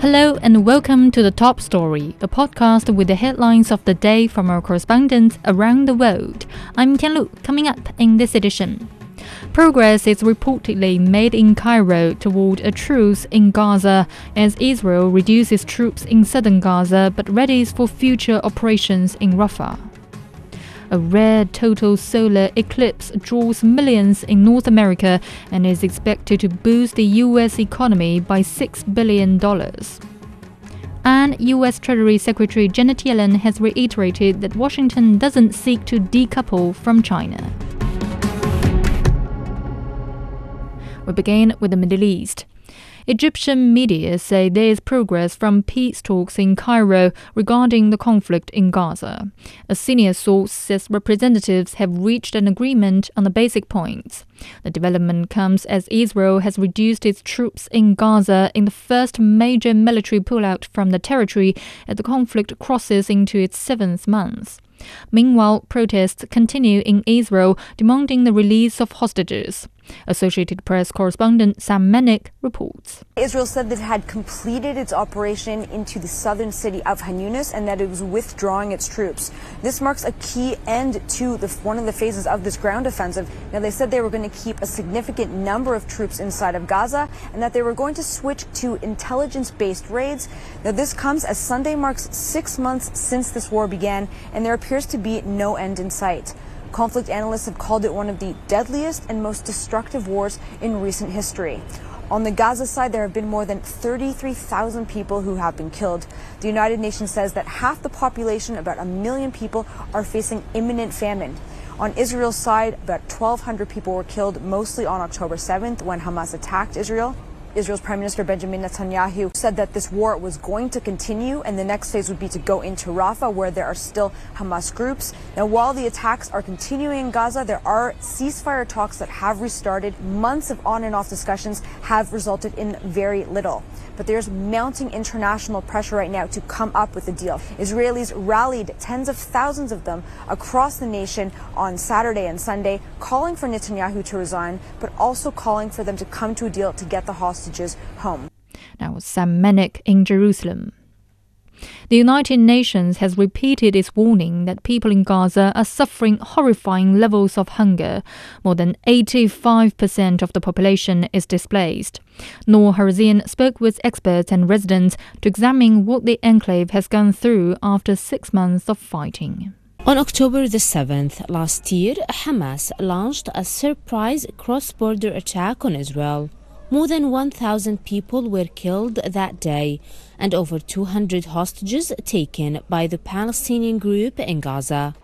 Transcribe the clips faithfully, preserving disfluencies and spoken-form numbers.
Hello and welcome to The Top Story, a podcast with the headlines of the day from our correspondents around the world. I'm Tianlu. Coming up in this edition. Progress is reportedly made in Cairo toward a truce in Gaza as Israel reduces troops in southern Gaza but readies for future operations in Rafah. A rare total solar eclipse draws millions in North America and is expected to boost the U S economy by six billion dollars. And U S Treasury Secretary Janet Yellen has reiterated that Washington doesn't seek to decouple from China. We begin with the Middle East. Egyptian media say there is progress from peace talks in Cairo regarding the conflict in Gaza. A senior source says representatives have reached an agreement on the basic points. The development comes as Israel has reduced its troops in Gaza in the first major military pullout from the territory as the conflict crosses into its seventh month. Meanwhile, protests continue in Israel demanding the release of hostages. Associated Press correspondent Sam Mennick reports. Israel said that it had completed its operation into the southern city of Han Yunis and that it was withdrawing its troops. This marks a key end to the, one of the phases of this ground offensive. Now, they said they were going to keep a significant number of troops inside of Gaza and that they were going to switch to intelligence-based raids. Now, this comes as Sunday marks six months since this war began, and there appears to be no end in sight. Conflict analysts have called it one of the deadliest and most destructive wars in recent history. On the Gaza side, there have been more than thirty-three thousand people who have been killed. The United Nations says that half the population, about a million people, are facing imminent famine. On Israel's side, about twelve hundred people were killed, mostly on October seventh when Hamas attacked Israel. Israel's Prime Minister Benjamin Netanyahu said that this war was going to continue and the next phase would be to go into Rafah, where there are still Hamas groups. Now, while the attacks are continuing in Gaza, there are ceasefire talks that have restarted. Months of on and off discussions have resulted in very little. But there's mounting international pressure right now to come up with a deal. Israelis rallied, tens of thousands of them, across the nation on Saturday and Sunday, calling for Netanyahu to resign, but also calling for them to come to a deal to get the hostages home. Now, Sam Mennick in Jerusalem. The United Nations has repeated its warning that people in Gaza are suffering horrifying levels of hunger. More than eighty-five percent of the population is displaced. Noor Harazian spoke with experts and residents to examine what the enclave has gone through after six months of fighting. On October the seventh last year, Hamas launched a surprise cross-border attack on Israel. More than one thousand people were killed that day and over two hundred hostages taken by the Palestinian group in Gaza.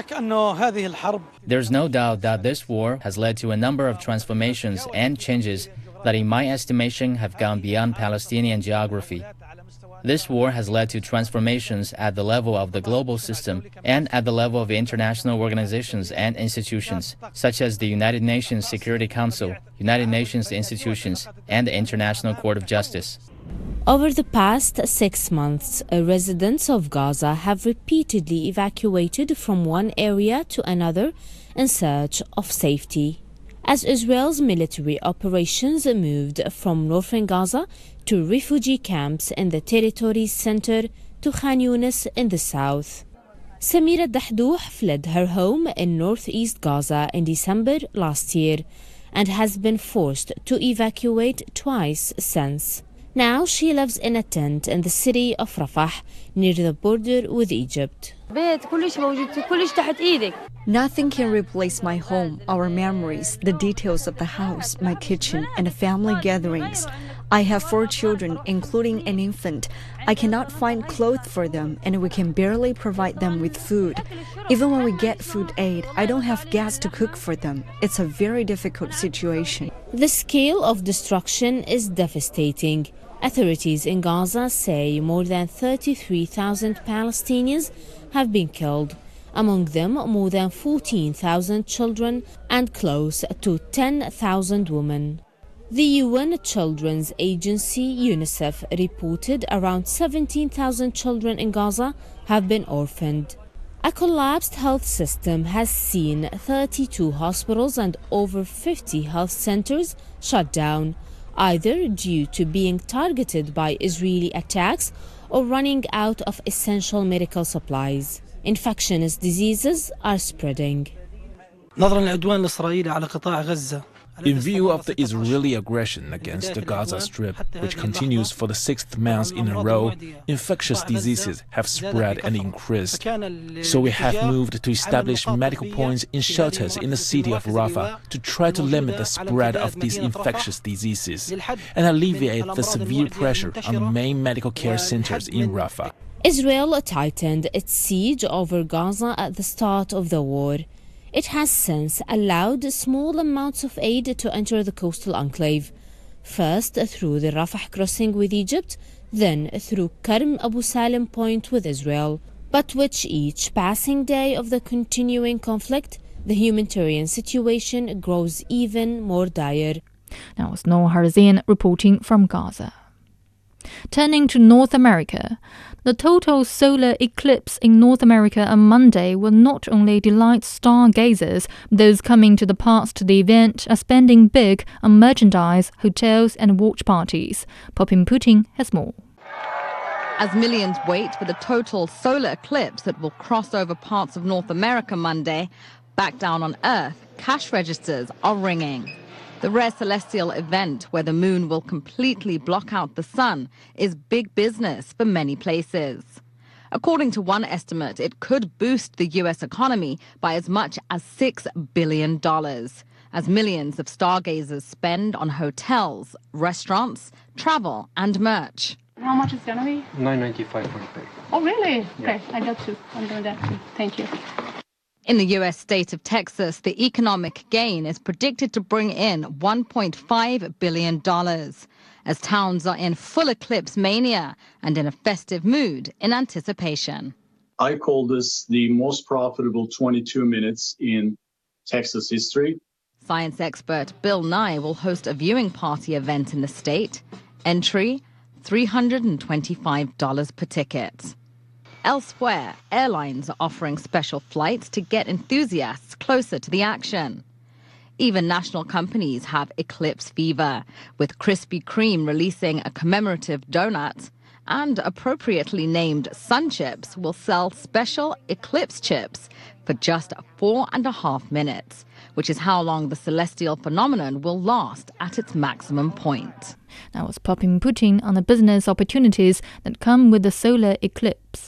There's no doubt that this war has led to a number of transformations and changes that, in my estimation, have gone beyond Palestinian geography. This war has led to transformations at the level of the global system and at the level of international organizations and institutions, such as the United Nations Security Council, United Nations institutions, and the International Court of Justice. Over the past six months, residents of Gaza have repeatedly evacuated from one area to another in search of safety. As Israel's military operations moved from northern Gaza to refugee camps in the territory's center to Khan Yunis in the south. Samira Dahdouh fled her home in northeast Gaza in December last year and has been forced to evacuate twice since. Now she lives in a tent in the city of Rafah, near the border with Egypt. Nothing can replace my home, our memories, the details of the house, my kitchen, and the family gatherings. I have four children, including an infant. I cannot find clothes for them, and we can barely provide them with food. Even when we get food aid, I don't have gas to cook for them. It's a very difficult situation. The scale of destruction is devastating. Authorities in Gaza say more than thirty-three thousand Palestinians have been killed, among them more than fourteen thousand children and close to ten thousand women. The U N Children's Agency UNICEF reported around seventeen thousand children in Gaza have been orphaned. A collapsed health system has seen thirty-two hospitals and over fifty health centers shut down, either due to being targeted by Israeli attacks or running out of essential medical supplies. Infectious diseases are spreading. In view of the Israeli aggression against the Gaza Strip, which continues for the sixth month in a row, infectious diseases have spread and increased. So we have moved to establish medical points in shelters in the city of Rafah to try to limit the spread of these infectious diseases and alleviate the severe pressure on main medical care centers in Rafah. Israel tightened its siege over Gaza at the start of the war. It has since allowed small amounts of aid to enter the coastal enclave, first through the Rafah crossing with Egypt, then through Karm Abu Salim Point with Israel. But with each passing day of the continuing conflict, the humanitarian situation grows even more dire. That was Noor Harzain reporting from Gaza. Turning to North America, the total solar eclipse in North America on Monday will not only delight stargazers, those coming to the parks to the event are spending big on merchandise, hotels and watch parties. Popin Putin has more. As millions wait for the total solar eclipse that will cross over parts of North America Monday, back down on Earth, cash registers are ringing. The rare celestial event, where the moon will completely block out the sun, is big business for many places. According to one estimate, it could boost the U S economy by as much as six billion dollars, as millions of stargazers spend on hotels, restaurants, travel and merch. How much is it going to be? nine ninety-five for the pay. Oh, really? Yeah. Okay, I got two. I'm doing that too. Thank you. In the U S state of Texas, the economic gain is predicted to bring in one point five billion dollars, as towns are in full eclipse mania and in a festive mood in anticipation. I call this the most profitable twenty-two minutes in Texas history. Science expert Bill Nye will host a viewing party event in the state. Entry, three hundred twenty-five dollars per ticket. Elsewhere, airlines are offering special flights to get enthusiasts closer to the action. Even national companies have eclipse fever, with Krispy Kreme releasing a commemorative donut, and appropriately named Sun Chips will sell special eclipse chips for just four and a half minutes, which is how long the celestial phenomenon will last at its maximum point. That was Popin Putin on the business opportunities that come with the solar eclipse.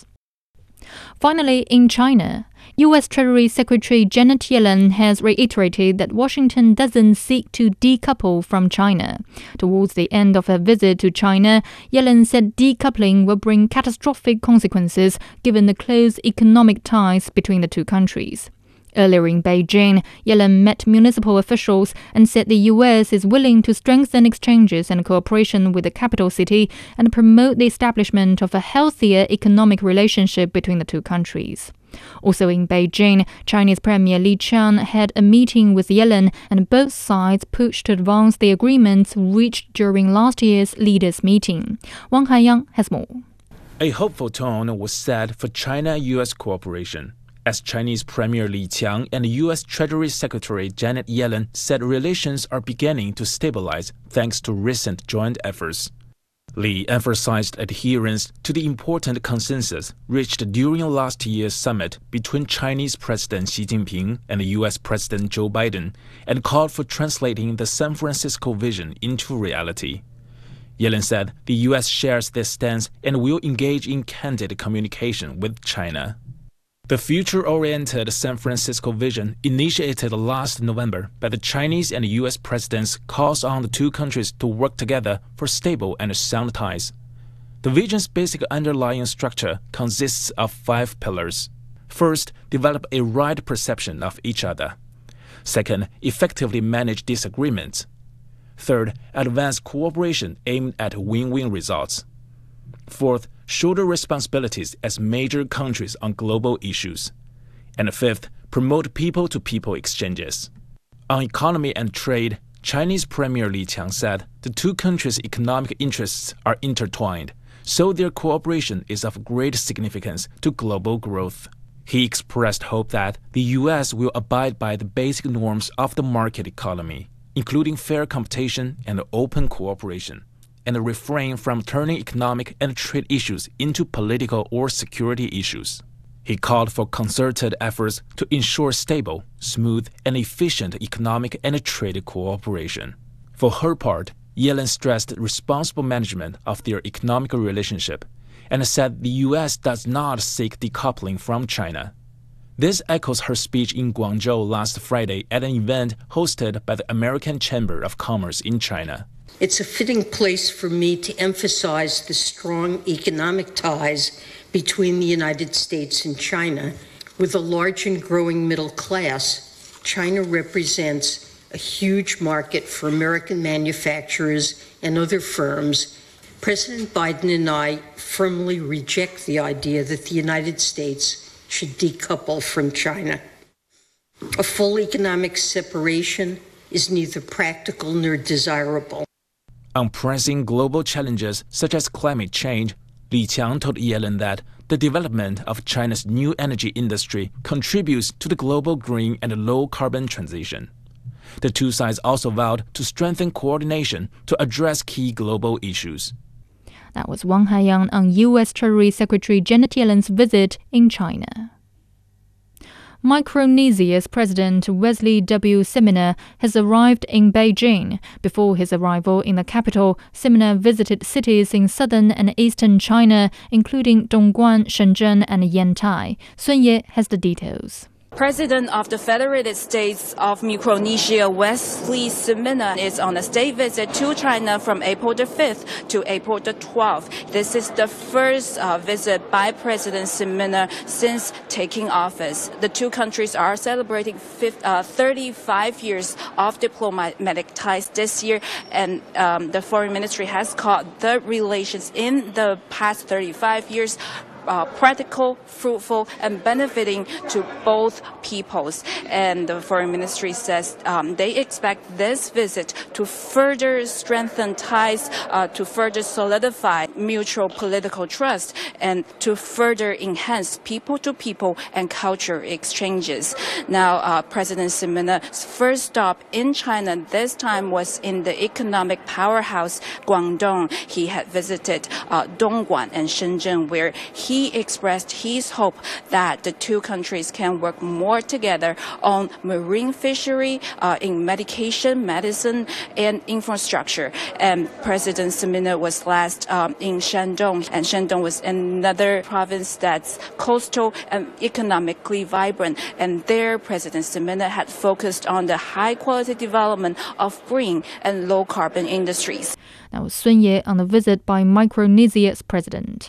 Finally, in China, U S Treasury Secretary Janet Yellen has reiterated that Washington doesn't seek to decouple from China. Towards the end of her visit to China, Yellen said decoupling will bring catastrophic consequences given the close economic ties between the two countries. Earlier in Beijing, Yellen met municipal officials and said the U S is willing to strengthen exchanges and cooperation with the capital city and promote the establishment of a healthier economic relationship between the two countries. Also in Beijing, Chinese Premier Li Qiang had a meeting with Yellen, and both sides pushed to advance the agreements reached during last year's leaders' meeting. Wang Haiyang has more. A hopeful tone was set for China-U S cooperation, as Chinese Premier Li Qiang and U S Treasury Secretary Janet Yellen said relations are beginning to stabilize thanks to recent joint efforts. Li emphasized adherence to the important consensus reached during last year's summit between Chinese President Xi Jinping and U S President Joe Biden, and called for translating the San Francisco vision into reality. Yellen said the U S shares this stance and will engage in candid communication with China. The future-oriented San Francisco vision, initiated last November by the Chinese and U S presidents, calls on the two countries to work together for stable and sound ties. The vision's basic underlying structure consists of five pillars. First, develop a right perception of each other. Second, effectively manage disagreements. Third, advance cooperation aimed at win-win results. Fourth, shoulder responsibilities as major countries on global issues. And fifth, promote people-to-people exchanges. On economy and trade, Chinese Premier Li Qiang said the two countries' economic interests are intertwined, so their cooperation is of great significance to global growth. He expressed hope that the U S will abide by the basic norms of the market economy. including fair competition and open cooperation, and refrain from turning economic and trade issues into political or security issues. He called for concerted efforts to ensure stable, smooth, and efficient economic and trade cooperation. For her part, Yellen stressed responsible management of their economic relationship and said the U S does not seek decoupling from China. This echoes her speech in Guangzhou last Friday at an event hosted by the American Chamber of Commerce in China. It's a fitting place for me to emphasize the strong economic ties between the United States and China. With a large and growing middle class, China represents a huge market for American manufacturers and other firms. President Biden and I firmly reject the idea that the United States should decouple from China. A full economic separation is neither practical nor desirable. On pressing global challenges such as climate change, Li Qiang told Yellen that the development of China's new energy industry contributes to the global green and low-carbon transition. The two sides also vowed to strengthen coordination to address key global issues. That was Wang Haiyang on U S Treasury Secretary Janet Yellen's visit in China. Micronesia's President Wesley W. Simina has arrived in Beijing. Before his arrival in the capital, Simina visited cities in southern and eastern China, including Dongguan, Shenzhen, and Yantai. Sun Ye has the details. President of the Federated States of Micronesia, Wesley Simina, is on a state visit to China from April the fifth to April the twelfth. This is the first uh, visit by President Simina since taking office. The two countries are celebrating fifty, uh, thirty-five years of diplomatic ties this year, and um, the Foreign Ministry has called the relations in the past thirty-five years Uh, practical, fruitful, and benefiting to both peoples. And the Foreign Ministry says um, they expect this visit to further strengthen ties, uh, to further solidify mutual political trust, and to further enhance people-to-people and culture exchanges. Now, uh, President Simina's first stop in China this time was in the economic powerhouse Guangdong. He had visited uh, Dongguan and Shenzhen, where he He expressed his hope that the two countries can work more together on marine fishery, uh, in medication, medicine, and infrastructure. And President Simina was last um, in Shandong, and Shandong was another province that's coastal and economically vibrant. And there, President Simina had focused on the high-quality development of green and low-carbon industries. That was Sun Ye on a visit by Micronesia's president.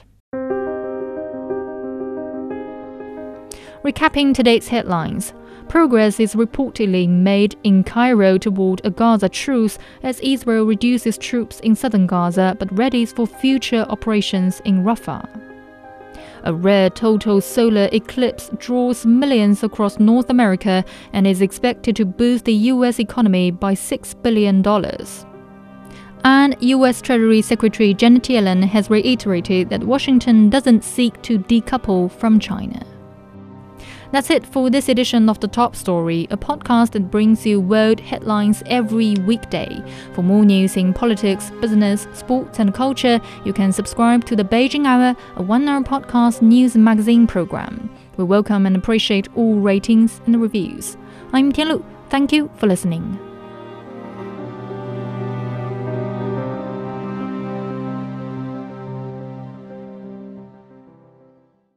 Recapping today's headlines. Progress is reportedly made in Cairo toward a Gaza truce as Israel reduces troops in southern Gaza but readies for future operations in Rafah. A rare total solar eclipse draws millions across North America and is expected to boost the U S economy by six billion dollars. And U S Treasury Secretary Janet Yellen has reiterated that Washington doesn't seek to decouple from China. That's it for this edition of The Top Story, a podcast that brings you world headlines every weekday. For more news in politics, business, sports and culture, you can subscribe to The Beijing Hour, a one-hour podcast news and magazine program. We welcome and appreciate all ratings and reviews. I'm Tianlu. Thank you for listening.